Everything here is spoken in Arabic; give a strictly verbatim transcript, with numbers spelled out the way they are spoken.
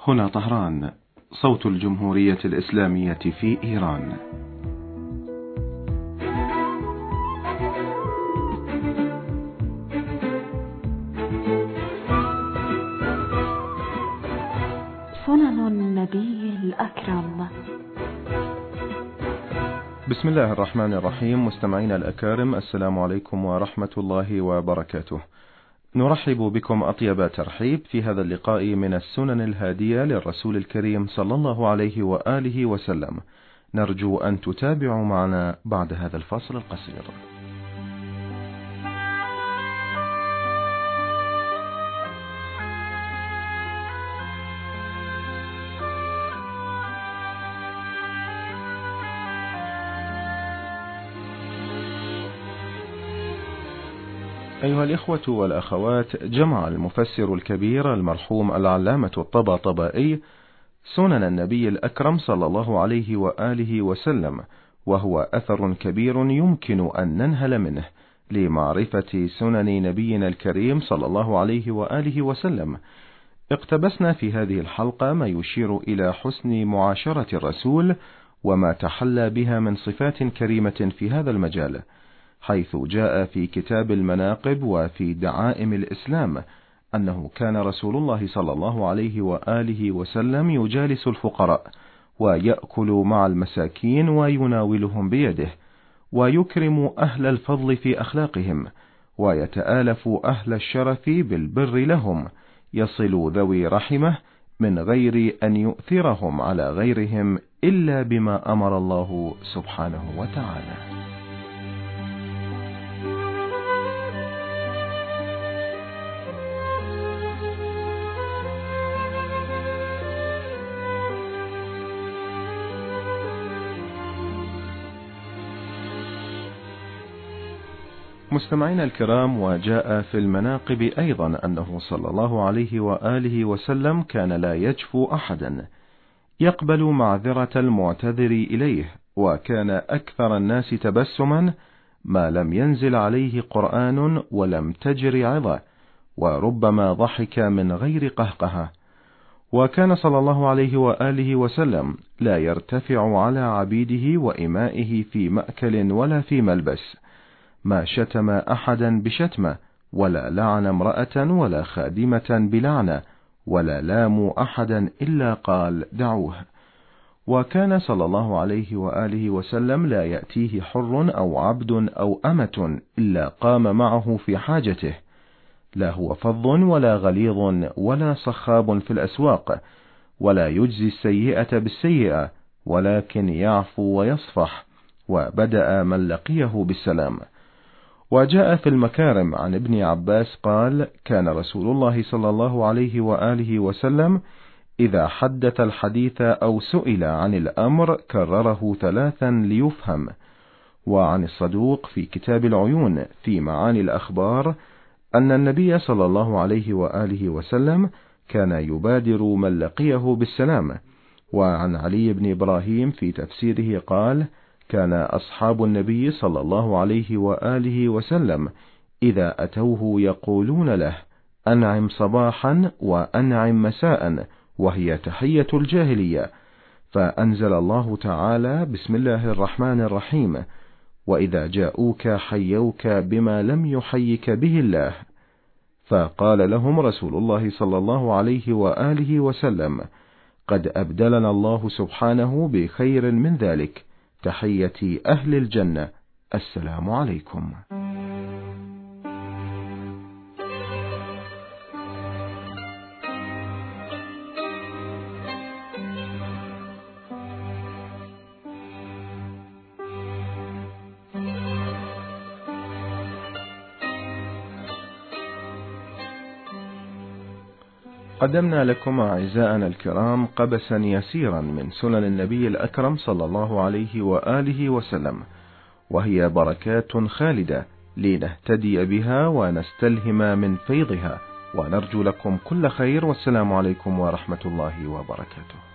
هنا طهران، صوت الجمهورية الإسلامية في إيران. سنن النبي الأكرم. بسم الله الرحمن الرحيم. مستمعينا الأكارم، السلام عليكم ورحمة الله وبركاته. نرحب بكم أطيب ترحيب في هذا اللقاء من السنن الهادية للرسول الكريم صلى الله عليه وآله وسلم. نرجو أن تتابعوا معنا بعد هذا الفاصل القصير. أيها الإخوة والأخوات، جمع المفسر الكبير المرحوم العلامة الطباطبائي سنن النبي الأكرم صلى الله عليه وآله وسلم، وهو أثر كبير يمكن أن ننهل منه لمعرفة سنن نبينا الكريم صلى الله عليه وآله وسلم. اقتبسنا في هذه الحلقة ما يشير إلى حسن معاشرة الرسول وما تحلى بها من صفات كريمة في هذا المجال، حيث جاء في كتاب المناقب وفي دعائم الإسلام أنه كان رسول الله صلى الله عليه وآله وسلم يجالس الفقراء ويأكل مع المساكين ويناولهم بيده، ويكرم أهل الفضل في أخلاقهم، ويتآلف أهل الشرف بالبر لهم، يصل ذوي رحمه من غير أن يؤثرهم على غيرهم إلا بما أمر الله سبحانه وتعالى. مستمعينا الكرام، وجاء في المناقب أيضا أنه صلى الله عليه وآله وسلم كان لا يجفو أحدا، يقبل معذرة المعتذر إليه، وكان أكثر الناس تبسما ما لم ينزل عليه قرآن ولم تجر عظة، وربما ضحك من غير قهقهة. وكان صلى الله عليه وآله وسلم لا يرتفع على عبيده وإمائه في مأكل ولا في ملبس، ما شتم أحدا بشتمة، ولا لعن امرأة ولا خادمة بلعنة، ولا لاموا أحدا إلا قال دعوه. وكان صلى الله عليه وآله وسلم لا يأتيه حر أو عبد أو أمة إلا قام معه في حاجته، لا هو فظ ولا غليظ ولا صخاب في الأسواق، ولا يجزي السيئة بالسيئة، ولكن يعفو ويصفح، وبدأ من لقيه بالسلام. وجاء في المكارم عن ابن عباس قال: كان رسول الله صلى الله عليه وآله وسلم إذا حدث الحديث أو سئل عن الأمر كرره ثلاثا ليفهم. وعن الصدوق في كتاب العيون في معاني الأخبار أن النبي صلى الله عليه وآله وسلم كان يبادر من لقيه بالسلام. وعن علي بن إبراهيم في تفسيره قال: كان أصحاب النبي صلى الله عليه وآله وسلم إذا أتوه يقولون له: أنعم صباحا وأنعم مساء، وهي تحية الجاهلية. فأنزل الله تعالى: بسم الله الرحمن الرحيم، وإذا جاءوك حيوك بما لم يحيك به الله. فقال لهم رسول الله صلى الله عليه وآله وسلم: قد أبدلنا الله سبحانه بخير من ذلك، تحية أهل الجنة، السلام عليكم. قدمنا لكم أعزائنا الكرام قبسا يسيرا من سنن النبي الأكرم صلى الله عليه وآله وسلم، وهي بركات خالدة لنهتدي بها ونستلهم من فيضها، ونرجو لكم كل خير، والسلام عليكم ورحمة الله وبركاته.